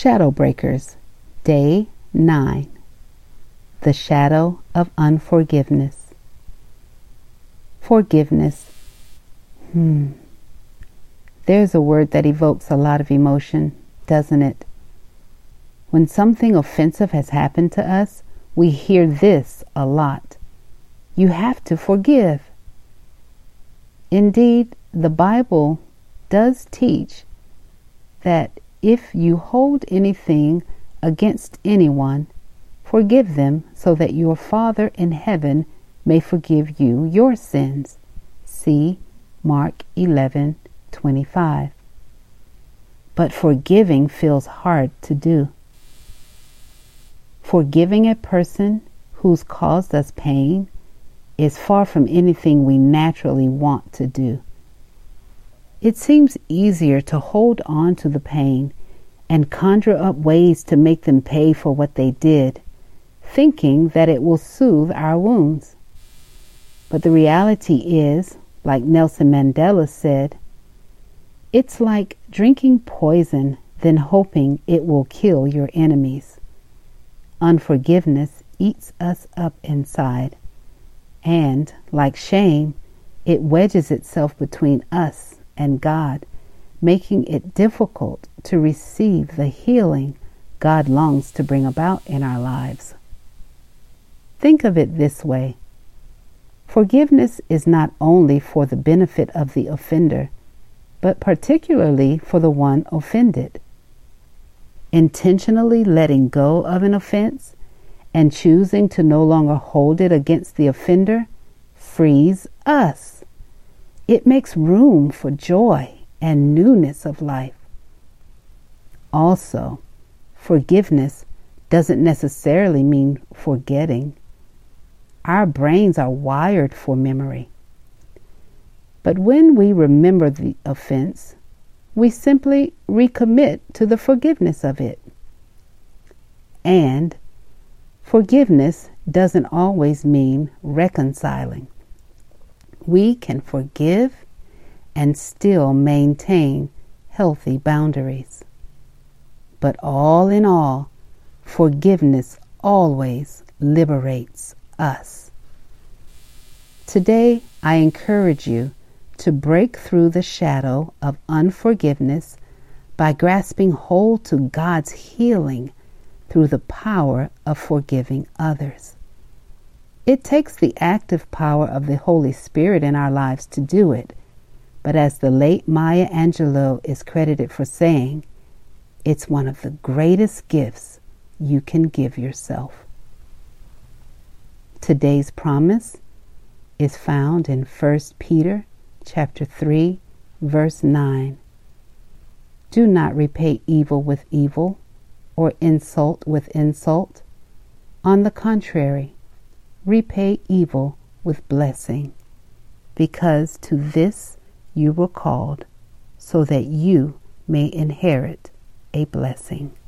Shadow Breakers, Day 9. The Shadow of Unforgiveness. Forgiveness. There's a word that evokes a lot of emotion, doesn't it? When something offensive has happened to us, we hear this a lot. You have to forgive. Indeed, the Bible does teach that if you hold anything against anyone, forgive them so that your Father in heaven may forgive you your sins. See Mark 11:25. But forgiving feels hard to do. Forgiving a person who's caused us pain is far from anything we naturally want to do. It seems easier to hold on to the pain and conjure up ways to make them pay for what they did, thinking that it will soothe our wounds. But the reality is, like Nelson Mandela said, it's like drinking poison, then hoping it will kill your enemies. Unforgiveness eats us up inside, and, like shame, it wedges itself between us and God, making it difficult to receive the healing God longs to bring about in our lives. Think of it this way. Forgiveness is not only for the benefit of the offender, but particularly for the one offended. Intentionally letting go of an offense and choosing to no longer hold it against the offender frees us. It makes room for joy and newness of life. Also, forgiveness doesn't necessarily mean forgetting. Our brains are wired for memory. But when we remember the offense, we simply recommit to the forgiveness of it. And forgiveness doesn't always mean reconciling. We can forgive and still maintain healthy boundaries. But all in all, forgiveness always liberates us. Today, I encourage you to break through the shadow of unforgiveness by grasping hold to God's healing through the power of forgiving others. It takes the active power of the Holy Spirit in our lives to do it, but as the late Maya Angelou is credited for saying, it's one of the greatest gifts you can give yourself. Today's promise is found in 1 Peter chapter 3, verse 9. Do not repay evil with evil or insult with insult. On the contrary, repay evil with blessing, because to this you were called, so that you may inherit a blessing.